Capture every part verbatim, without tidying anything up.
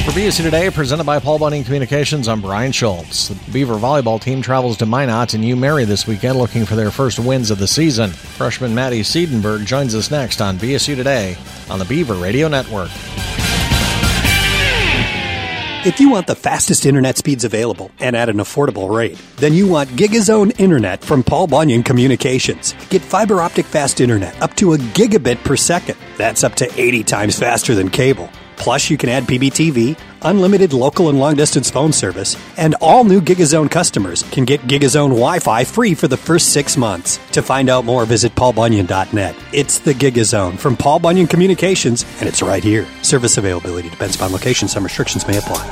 For B S C Today, presented by Paul Bunyan Communications, I'm Brian Schultz. The Beaver volleyball team travels to Minot and U Mary this weekend looking for their first wins of the season. Freshman Maddie Siedenberg joins us next on B S U Today on the Beaver Radio Network. If you want the fastest internet speeds available and at an affordable rate, then you want GigaZone Internet from Paul Bunyan Communications. Get fiber optic fast internet up to a gigabit per second. That's up to eighty times faster than cable. Plus, you can add P B T V, unlimited local and long-distance phone service, and all new GigaZone customers can get GigaZone Wi-Fi free for the first six months. To find out more, visit paul bunyan dot net. It's the GigaZone from Paul Bunyan Communications, and it's right here. Service availability depends upon location. Some restrictions may apply.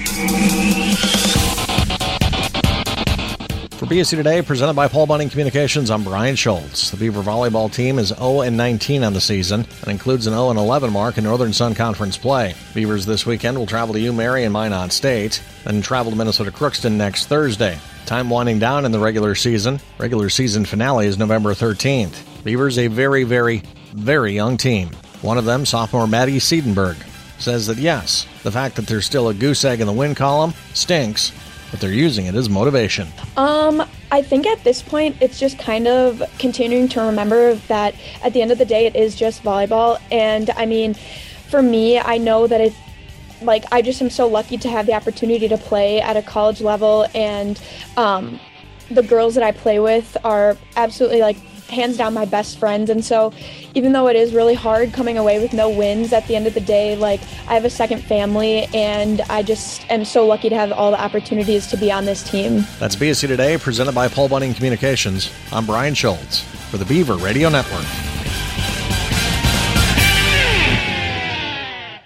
For B S C Today, presented by Paul Bunyan Communications, I'm Brian Schultz. The Beaver volleyball team is oh and nineteen on the season and includes an oh and eleven mark in Northern Sun Conference play. Beavers this weekend will travel to U Mary and Minot State, then travel to Minnesota Crookston next Thursday. Time winding down in the regular season. Regular season finale is November thirteenth. Beavers a very, very, very young team. One of them, sophomore Maddie Siedenberg, says that yes, the fact that there's still a goose egg in the win column stinks, but they're using it as motivation. Um, I think at this point, it's just kind of continuing to remember that at the end of the day, it is just volleyball. And I mean, for me, I know that it, like, I just am so lucky to have the opportunity to play at a college level. And um, the girls that I play with are absolutely, like, hands down my best friends. And so even though it is really hard coming away with no wins, at the end of the day, like, I have a second family, and I just am so lucky to have all the opportunities to be on this team. That's B S C Today, presented by Paul Bunyan Communications. I'm Brian Schultz for the Beaver Radio Network.